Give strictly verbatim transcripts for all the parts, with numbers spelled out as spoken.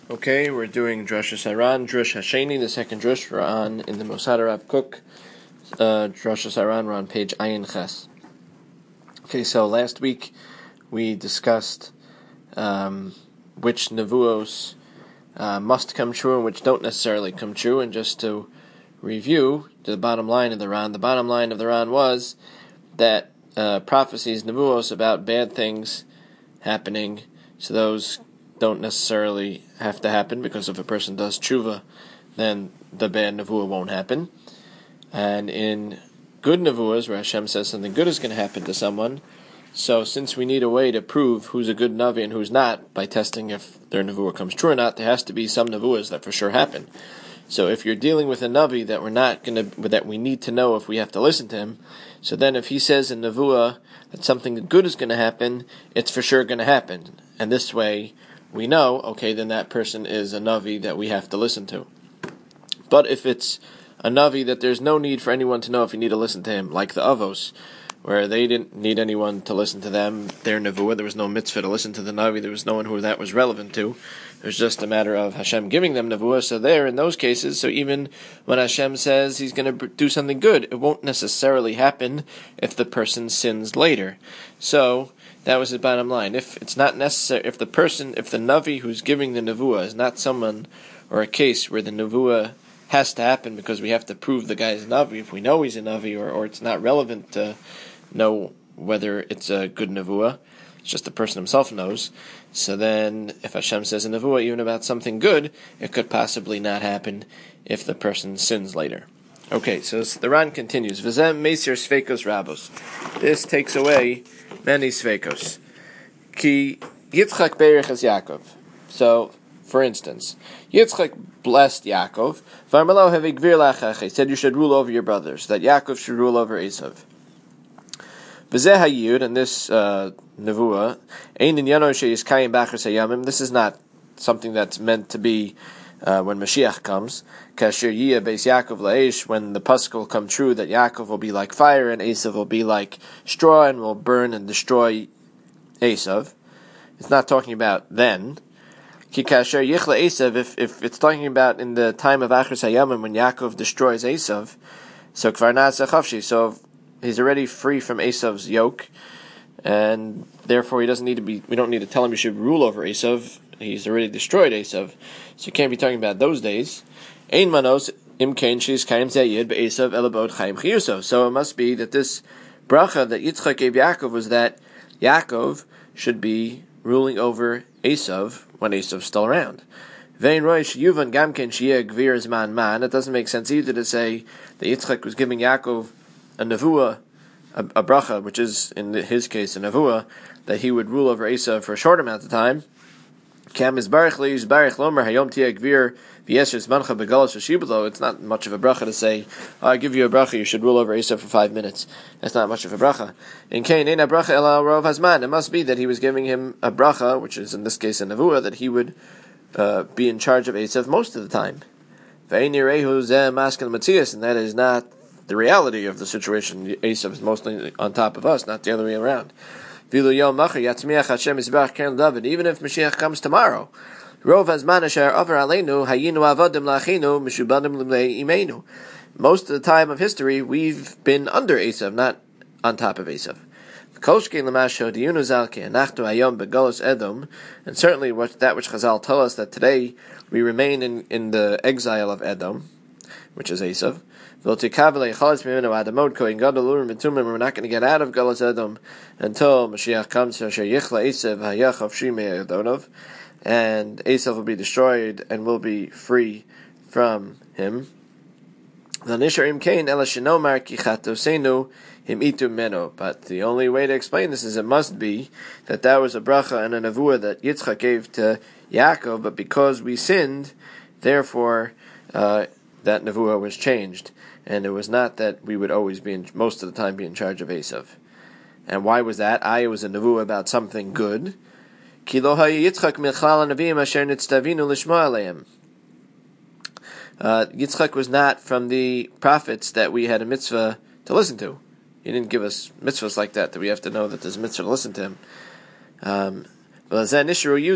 Okay, we're doing Drashas Aran, Drush Hasheni, the second Drush. We're on in the Mosad Rav Kook, uh, Drashas Aran. We're on page Ayin Ches. Okay, so last week we discussed um, which Nevuos uh, must come true and which don't necessarily come true. And just to review the bottom line of the Ran, the bottom line of the Ran was that uh, prophecies, Nevuos, about bad things happening, so those don't necessarily have to happen, because if a person does tshuva, then the bad nevuah won't happen. And in good nevuahs, where Hashem says something good is going to happen to someone, so since we need a way to prove who's a good navi and who's not, by testing if their nevuah comes true or not, there has to be some nevuahs that for sure happen. So if you're dealing with a navi that we're not going to, that we need to know if we have to listen to him, so then if he says in nevuah that something good is going to happen, it's for sure going to happen. And this way, we know, okay, then that person is a Navi that we have to listen to. But if it's a Navi that there's no need for anyone to know if you need to listen to him, like the Avos, where they didn't need anyone to listen to them, their Nevuah, there was no mitzvah to listen to the Navi, there was no one who that was relevant to. It was just a matter of Hashem giving them Nevuah, so there, in those cases, so even when Hashem says he's going to do something good, it won't necessarily happen if the person sins later. So that was the bottom line. If it's not necessary, if the person, if the Navi who's giving the Nevuah is not someone or a case where the Nevuah has to happen because we have to prove the guy's Navi, if we know he's a Navi, or, or it's not relevant to know whether it's a good Nevuah, it's just the person himself knows. So then, if Hashem says a Nevuah even about something good, it could possibly not happen if the person sins later. Okay, so the Ran continues. V'zem meisir sveikos rabos. This takes away many sveikos. Ki Yitzchak berich as Yaakov. So, for instance, Yitzchak blessed Yaakov. V'armelo hevei gvir lachach. He said you should rule over your brothers. That Yaakov should rule over Esav. V'zeh hayud, and this uh, nevuah, ein in yano she'is kayim b'achar sayamim. This is not something that's meant to be Uh, when Mashiach comes, Kasher Yiyah Beis Yaakov La'esh, when the pasuk will come true that Yaakov will be like fire and Esav will be like straw and will burn and destroy Esav. It's not talking about then. Ki Kasher Yichla Esav, if if it's talking about in the time of Achar Sayamim when Yaakov destroys Esav, so Kvar Na'aseh Chavshi, so he's already free from Esav's yoke, and therefore he doesn't need to be. We don't need to tell him he should rule over Esav. He's already destroyed Esav, so you can't be talking about those days. Ein manos imkein she's kaim zayid be'esav elabod chaim chiyuso. So it must be that this bracha that Yitzchak gave Yaakov was that Yaakov should be ruling over Esav when Esav's still around. Vein roish yuvan gamken shiyeh gvir zman man. It doesn't make sense either to say that Yitzchak was giving Yaakov a nevuah, a, a bracha, which is in his case a nevuah, that he would rule over Esav for a short amount of time. It's not much of a bracha to say, oh, I give you a bracha, you should rule over Esav for five minutes. That's not much of a bracha. In Cain, a bracha ela rov hazman. It must be that he was giving him a bracha, which is in this case a nevuah, that he would uh, be in charge of Esav most of the time. And that is not the reality of the situation. Esav is mostly on top of us, not the other way around. Even if Mashiach comes tomorrow, most of the time of history we've been under Esav, not on top of Esav. And certainly what that which Chazal tell us, that today we remain in, in the exile of Edom, which is Esav. We're not going to get out of Galus Edom until Mashiach comes, and Esav will be destroyed and will be free from him. But the only way to explain this is it must be that that was a bracha and a nevuah that Yitzchak gave to Yaakov, but because we sinned, therefore uh, that nevuah was changed. And it was not that we would always be, in, most of the time, be in charge of Esav. And why was that? I it was a nevuah about something good. Uh, Yitzchak was not from the prophets that we had a mitzvah to listen to. He didn't give us mitzvahs like that, that we have to know that there's a mitzvah to listen to him. Um, And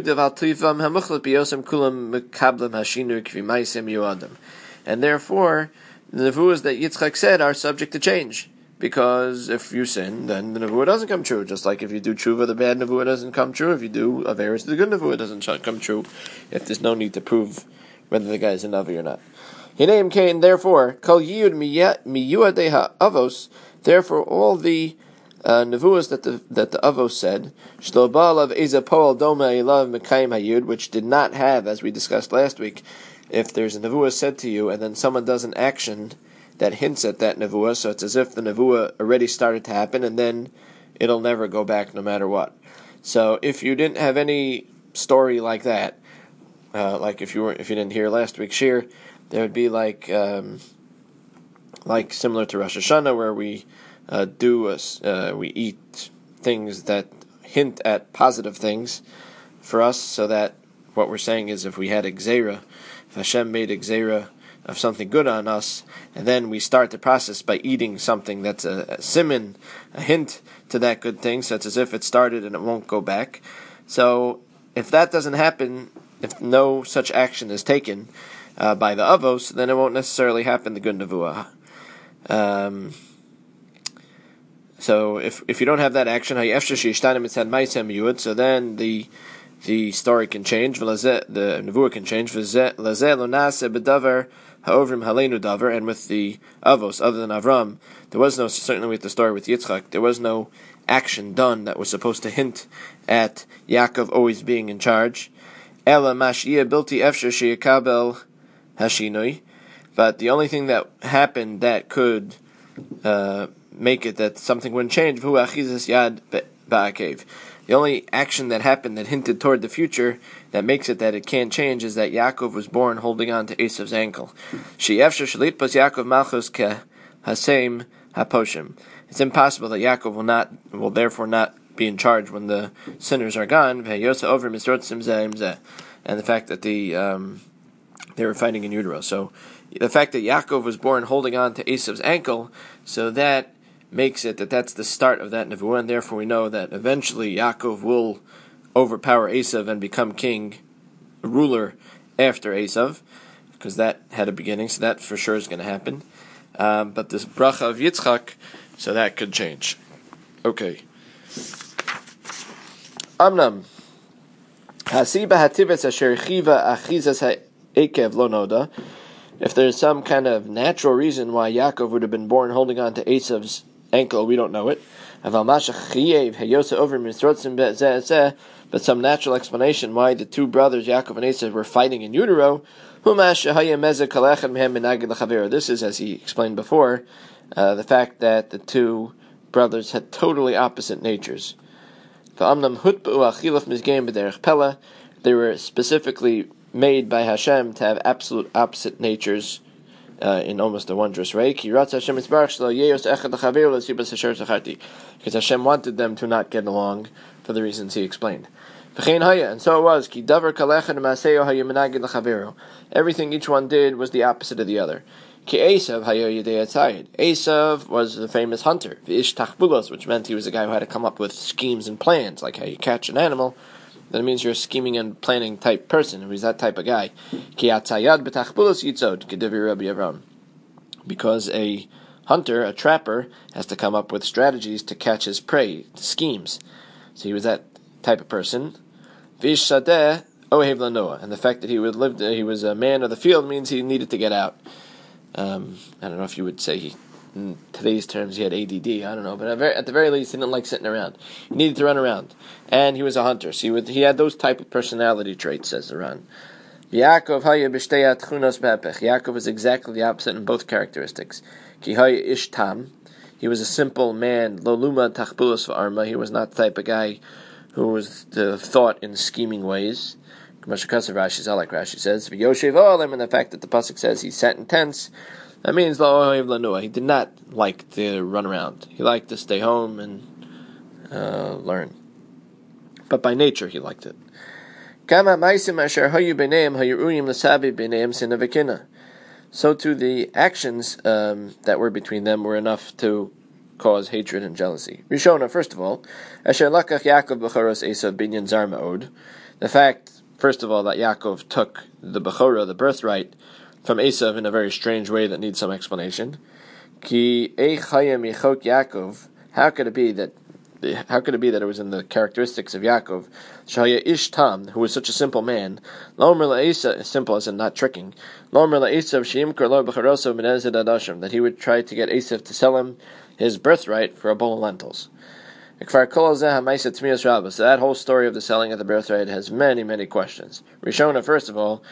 therefore, the nevuahs that Yitzchak said are subject to change. Because if you sin, then the nevuah doesn't come true. Just like if you do tshuva, the bad nevuah doesn't come true. If you do averis, the good nevuah doesn't come true. If there's no need to prove whether the guy is a navi or not. Hineim Kain, therefore, kol yiyud miyuadei ha'avos, therefore all the uh, nevuahs that the that the avos said, shlo ba'alav eza po'al doma elav mekayim hayud, which did not have, as we discussed last week, if there's a nevuah said to you and then someone does an action that hints at that nevuah, so it's as if the nevuah already started to happen and then it'll never go back no matter what. So if you didn't have any story like that, uh, like if you were if you didn't hear last week's shir, there would be like um, like similar to Rosh Hashanah, where we uh, do a, uh, we eat things that hint at positive things for us, so that what we're saying is if we had a gzeira, if Hashem made a gzeira of something good on us, and then we start the process by eating something that's a, a siman, a hint to that good thing, so it's as if it started and it won't go back. So if that doesn't happen, if no such action is taken uh, by the avos, then it won't necessarily happen the good nevuah. Um, so if if you don't have that action, so then the the story can change, the nevuah can change, and with the avos, other than Avram, there was no, certainly with the story with Yitzchak, there was no action done that was supposed to hint at Yaakov always being in charge. But the only thing that happened that could uh, make it that something wouldn't change, the only action that happened that hinted toward the future that makes it that it can't change is that Yaakov was born holding on to Esav's ankle. It's impossible that Yaakov will not, will therefore not be in charge when the sinners are gone. And the fact that the um, they were fighting in utero. So the fact that Yaakov was born holding on to Esav's ankle, so that makes it that that's the start of that nevuah, and therefore we know that eventually Yaakov will overpower Esav and become king, ruler after Esav, because that had a beginning, so that for sure is going to happen. Um, but this bracha of Yitzchak, so that could change. Okay. Amnam. Hasiba hativas asher chiva achizas ha'ekev lo noda. If there's some kind of natural reason why Yaakov would have been born holding on to Esav's ankle, we don't know it. But some natural explanation why the two brothers, Yaakov and Esav, were fighting in utero. This is, as he explained before, uh, the fact that the two brothers had totally opposite natures. They were specifically made by Hashem to have absolute opposite natures uh, in almost a wondrous way. Because Hashem wanted them to not get along for the reasons he explained. And so it was. Everything each one did was the opposite of the other. Esav was the famous hunter, which meant he was a guy who had to come up with schemes and plans, like how you catch an animal. That means you're a scheming and planning type person, and he's that type of guy. Because a hunter, a trapper, has to come up with strategies to catch his prey, schemes. So he was that type of person. And the fact that he would live, he was a man of the field means he needed to get out. Um, I don't know if you would say he, in today's terms, he had A D D. I don't know, but at the very least, he didn't like sitting around. He needed to run around, and he was a hunter. So he, would, he had those type of personality traits, says the Ran. Yaakov Yaakov was exactly the opposite in both characteristics. Ki haya ish tam. He was a simple man. Lo luma tachbulos v'arma. He was not the type of guy who was the thought in scheming ways. Rashi, like Rashi says, v'yoshev olim, and the fact that the pasuk says he sat in tents, that means lo ohev lanua. He did not like to run around. He liked to stay home and uh, learn. But by nature, he liked it. So too the actions um, that were between them were enough to cause hatred and jealousy. Rishona, first of all, Asher lakach Yaakov b'choros Esav binyan zar ma'od. The fact, first of all, that Yaakov took the bechora, the birthright, from Esav in a very strange way that needs some explanation. Ki eich hayem yichok Yaakov. How could it be that How could it be that it was in the characteristics of Yaakov, Shaya Ish Tam, who was such a simple man, Lomer la'Esav, simple as in not tricking, Lomer la'Esav she'imkor lo b'charoso b'nezid adashim, that he would try to get Esav to sell him his birthright for a bowl of lentils. So that whole story of the selling of the birthright has many, many questions. Rishona, first of all,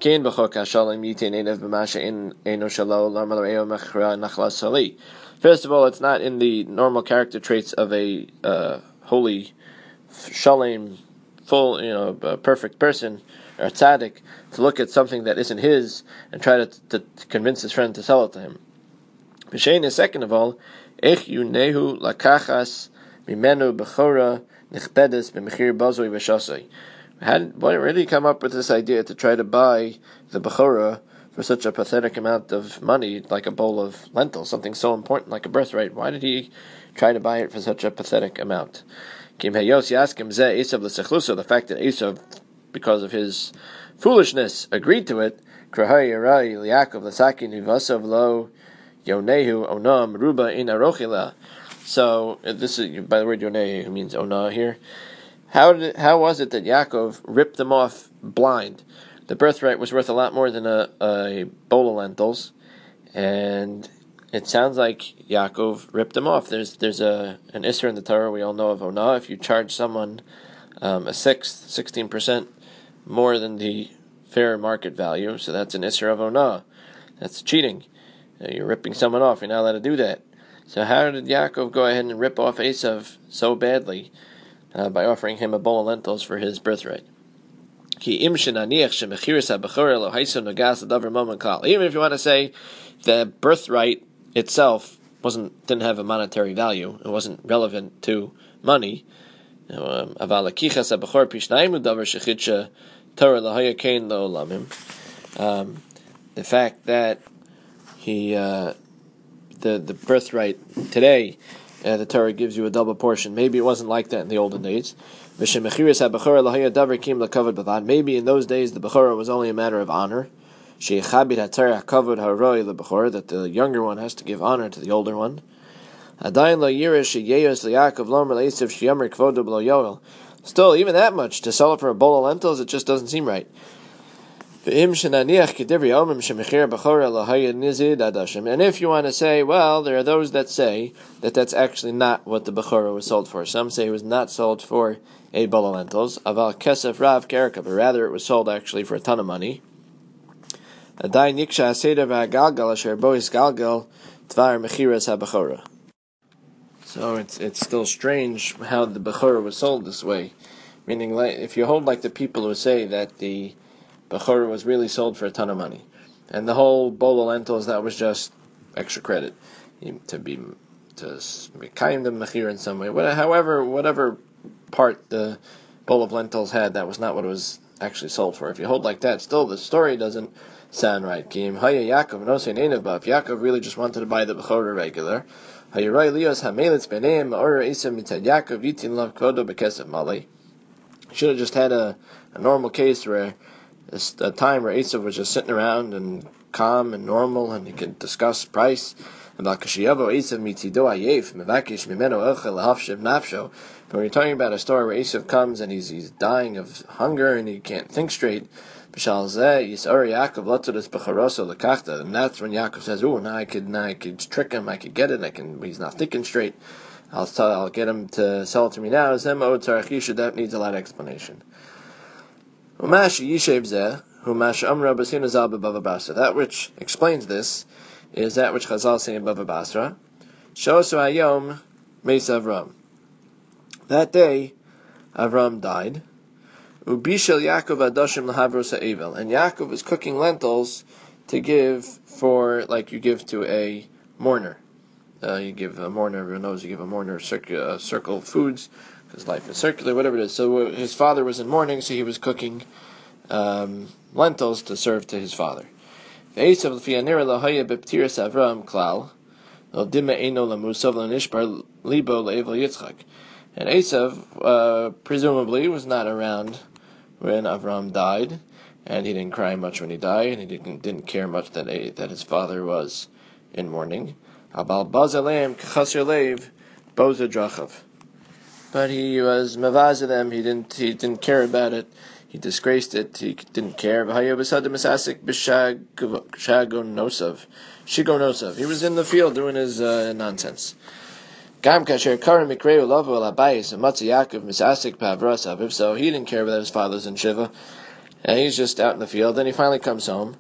First of all, it's not in the normal character traits of a uh, holy, shalom, full, you know, perfect person, or tzaddik, to look at something that isn't his and try to, to, to convince his friend to sell it to him. B'shein is second of all, ech yunehu lakachas mimenu bechora nichbedes b'mechir bazoi v'shasoi. Why did he come up with this idea to try to buy the bechora for such a pathetic amount of money, like a bowl of lentils, something so important like a birthright? Why did he try to buy it for such a pathetic amount? Kim Hayos Yaskim Zeh Esav l'Sechluso, the fact that Esav, because of his foolishness, agreed to it. Krahay Yarai Liakov L'Saki Nivasav Lo Yonehu Onam Ruba in Arochila. So this is by the word Yonehu, who means Onah here. How did it, how was it that Yaakov ripped them off blind? The birthright was worth a lot more than a, a bowl of lentils, and it sounds like Yaakov ripped them off. There's there's a an Isser in the Torah we all know of Onah. If you charge someone um, a sixth, sixteen percent more than the fair market value, so that's an Isser of Onah. That's cheating. You're ripping someone off. You're not allowed to do that. So how did Yaakov go ahead and rip off Esav so badly uh, by offering him a bowl of lentils for his birthright? Even if you want to say the birthright itself wasn't didn't have a monetary value, it wasn't relevant to money. Um, um, the fact that he uh, the the birthright today, uh, the Torah gives you a double portion. Maybe it wasn't like that in the olden days. Maybe in those days the bechora was only a matter of honor. That the younger one has to give honor to the older one. Still, even that much, to sell it for a bowl of lentils, it just doesn't seem right. And if you want to say, well, there are those that say that that's actually not what the bechora was sold for. Some say it was not sold for a bowl of lentils, aval kesef rav kerka, but rather it was sold actually for a ton of money. So it's it's still strange how the bechora was sold this way. Meaning, if you hold like the people who say that the bechora was really sold for a ton of money, and the whole bowl of lentils, that was just extra credit to be to kind of mechir in some way. However, whatever part the bowl of lentils had, that was not what it was actually sold for. If you hold like that, still the story doesn't sound right. If Yaakov really just wanted to buy the bechora regular, should have just had a, a normal case where a time where Esav was just sitting around and calm and normal, and he could discuss price. But when you're talking about a story where Esav comes and he's he's dying of hunger and he can't think straight, and that's when Yaakov says, "Oh, now I could, now I could trick him. I could get it. I can. He's not thinking straight. I'll tell. I'll get him to sell it to me now." That needs a lot of explanation. That which explains this is that which Chazal say in Bava Basra. Shosu Hayom Meis Avram. That day, Avram died. Ubishel Yaakov Adoshim Lahavros Ha'evel, and Yaakov was cooking lentils to give for, like you give to a mourner. Uh, you give a mourner, everyone knows you give a mourner circle, uh, circle of foods, because life is circular, whatever it is. So uh, his father was in mourning, so he was cooking um, lentils to serve to his father. The And Esav uh, presumably was not around when Avram died, and he didn't cry much when he died, and he didn't didn't care much that a, that his father was in mourning. But he was mavaza them. He didn't he didn't care about it. He disgraced it. He didn't care. He was in the field doing his uh, nonsense. So he didn't care about his father's in Shiva, and he's just out in the field. Then he finally comes home.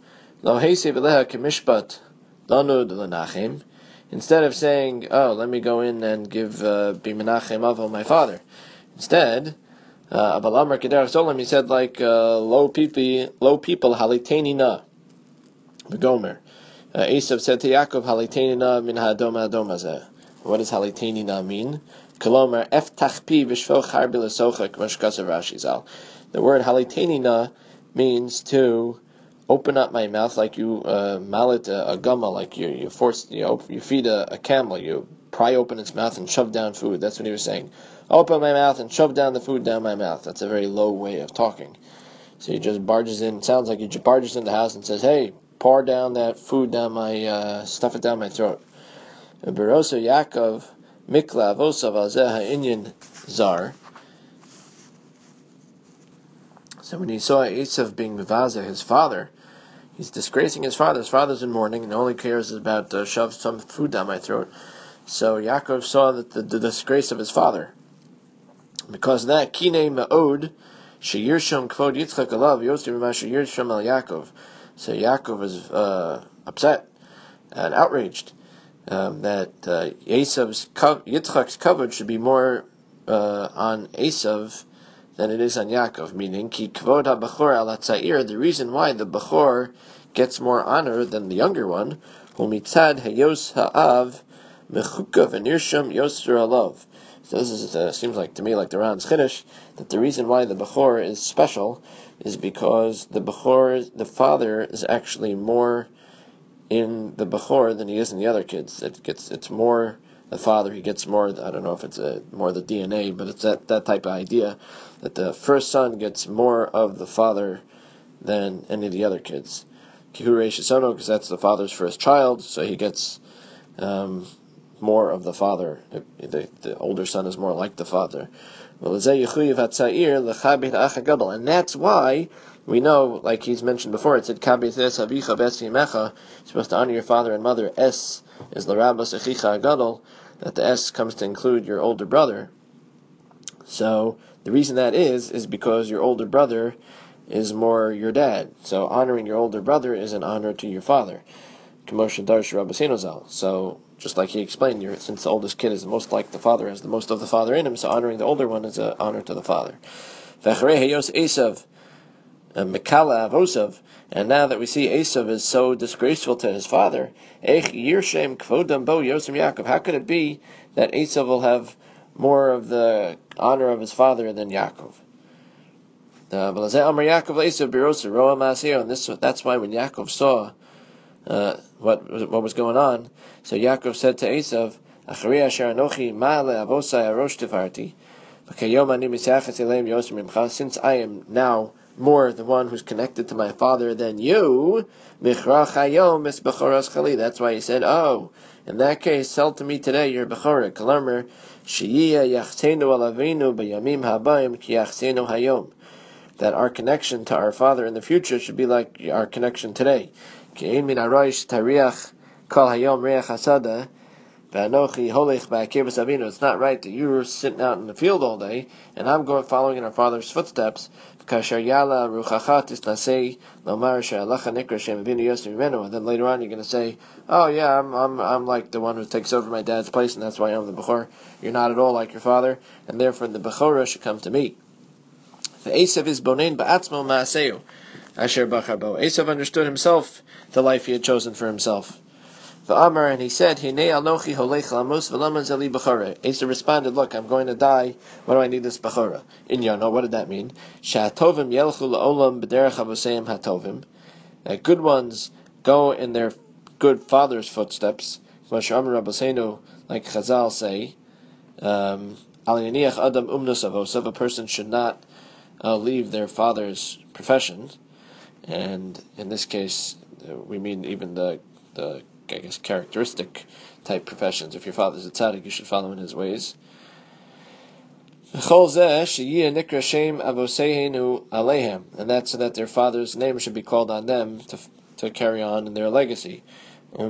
Instead of saying, "Oh, let me go in and give Bimenachem Avo my father," instead, Abalamar Kedar Solam, he said like uh, low people, low people haliteni na, Gomer. Esav said to Yaakov, haliteni na min ha'adom ha'adom hazeh. What does haliteni na mean? Kolomar eftach pi v'shvoch harbi l'sochak mashkasav Rashi Zal. The word haliteni na means to open up my mouth like you uh, mallet a, a gumma, like you you force you know, you feed a, a camel, you pry open its mouth and shove down food. That's what he was saying. Open my mouth and shove down the food down my mouth. That's a very low way of talking. So he just barges in. It sounds like he just barges in the house and says, "Hey, pour down that food down my, uh, stuff it down my throat." Berosa Yaakov Mikla Vosav Alzeha Inyan Zar. So when he saw Esav being Mevaza, his father, he's disgracing his father. His father's in mourning and only cares about uh, shove some food down my throat. So Yaakov saw that the, the disgrace of his father. Because of that, Kinei Ma'od Sheyirsham Kvod Yitzchak Alav Yosef Masha Yirsham Al Yaakov. So Yaakov was uh, upset and outraged um, that uh, Esav's Yitzchak's coverage should be more uh, on Esav than it is on Yaakov. Meaning, Ki Kvod HaBachor Al HaTzair. The reason why the Bachor gets more honor than the younger one, Hu Mitzad Hayos Ha'av Mechukav Nirsham Yosser Alav. So this is, uh, seems like to me like the Ran's Chiddush, that the reason why the Bechor is special is because the Bechor, the father, is actually more in the Bechor than he is in the other kids. It gets, it's more the father. He gets more. I don't know if it's a, more the D N A, but it's that that type of idea that the first son gets more of the father than any of the other kids. Kihure Shisono, because that's the father's first child, so he gets. Um, more of the father. The, the older son is more like the father. And that's why we know, like he's mentioned before, it said, you're supposed to honor your father and mother. Es is l'rabas echicha agadol, that the S comes to include your older brother. So the reason that is, is because your older brother is more your dad. So honoring your older brother is an honor to your father. So just like he explained, since the oldest kid is the most like the father, has the most of the father in him, so honoring the older one is an honor to the father. And now that we see Esav is so disgraceful to his father, how could it be that Esav will have more of the honor of his father than Yaakov? And this, that's why when Yaakov saw Uh, what what was going on, so Yaakov said to Esav, since I am now more the one who's connected to my father than you, that's why he said, oh, in that case, sell to me today your Bechorah. That our connection to our father in the future should be like our connection today. It's not right that you're sitting out in the field all day and I'm going following in our father's footsteps. And then later on you're going to say, oh yeah, I'm I'm I'm like the one who takes over my dad's place and that's why I'm the Bechor. You're not at all like your father, and therefore the Bechorah should come to me. Esav is bonein ba'atzmo ma'aseu asher bachar bo. Esav understood himself the life he had chosen for himself. V'amar, and he said, Hinei anochi holech lamos v'lama zeli b'chora. Esav responded, look, I'm going to die. Why do I need this b'chora? In Yono, what did that mean? Sha'atovim yelchu la'olam b'derech avoseim hatovim. That good ones go in their good father's footsteps. like Chazal say, um, Adam umnus avosav, a person should not uh, leave their father's profession, and in this case, uh, we mean even the the I guess characteristic type professions. If your father's a tzaddik, you should follow in his ways. And that's so that their father's name should be called on them to to carry on in their legacy. So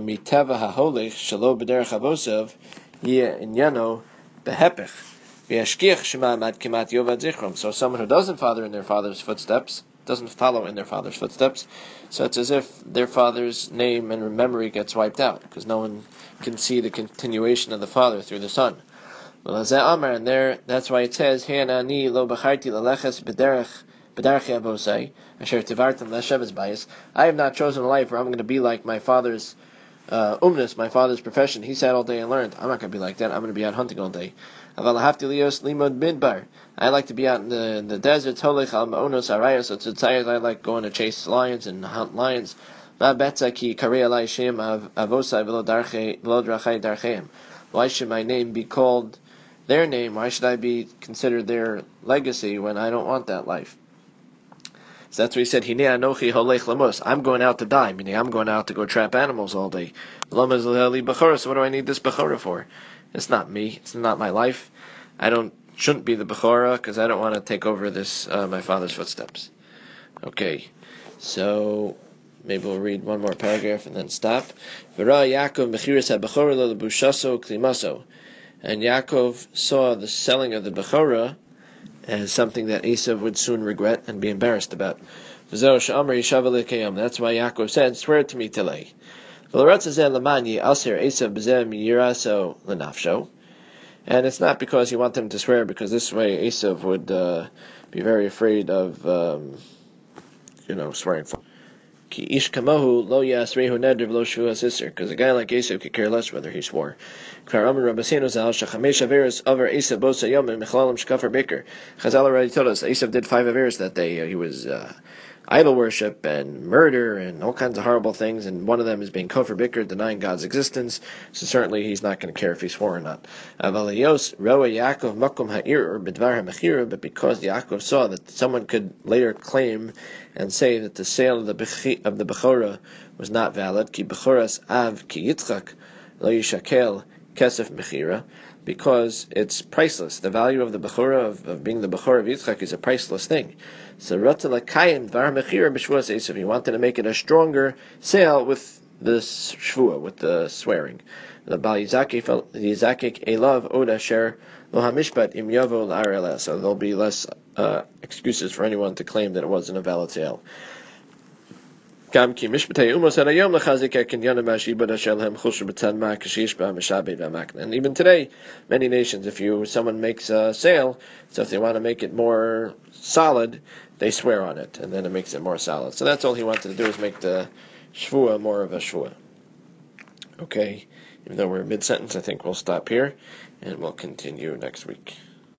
someone who doesn't follow in their father's footsteps, doesn't follow in their father's footsteps, so it's as if their father's name and memory gets wiped out, because no one can see the continuation of the father through the son. And there, that's why it says, I have not chosen a life where I'm going to be like my father's uh, umnus, my father's profession. He sat all day and learned. I'm not going to be like that. I'm going to be out hunting all day. I like to be out in the, in the desert. So I like going to chase lions and hunt lions. Why should my name be called their name? Why should I be considered their legacy when I don't want that life? So that's what he said, Hinei anochi holech lamos. I'm going out to die, meaning I'm going out to go trap animals all day. So what do I need this bechora for? It's not me. It's not my life. I don't shouldn't be the bechora because I don't want to take over this uh, my father's footsteps. Okay, so maybe we'll read one more paragraph and then stop. V'ra Yaakov mechiras habechora lo lebushaso klimaso. And Yaakov saw the selling of the bechora as something that Esav would soon regret and be embarrassed about. That's why Yaakov said, "Swear to me today." And it's not because he wanted him to swear, because this way Esav would uh, be very afraid of, um, you know, swearing. Because a guy like Esav could care less whether he swore. Chazal already told us Esav did five averos that day. He was uh, idol worship and murder and all kinds of horrible things, and one of them is being kofar biker, denying God's existence. So certainly he's not going to care if he swore or not. But because Yaakov saw that someone could later claim and say that the sale of the bechi, of the bechora was not valid, ki bechoras av ki Yitzchak lo yishakel kesef mechira, because it's priceless. The value of the bechora, of, of being the bechora of Yitzchak, is a priceless thing. So Rata Lakayim Var Mechira B'Shvuas Esav, he wanted to make it a stronger sale with the shvua, with the swearing. The Bal Yizakik Elav Od Asher Lo HaMishpat Im Yavo L'Arela. So there'll be less uh, excuses for anyone to claim that it wasn't a valid sale. And even today, many nations, if you someone makes a sale, so if they want to make it more solid, they swear on it, and then it makes it more solid. So that's all he wanted to do, is make the shvua more of a shvua. Okay, even though we're mid-sentence, I think we'll stop here, and we'll continue next week.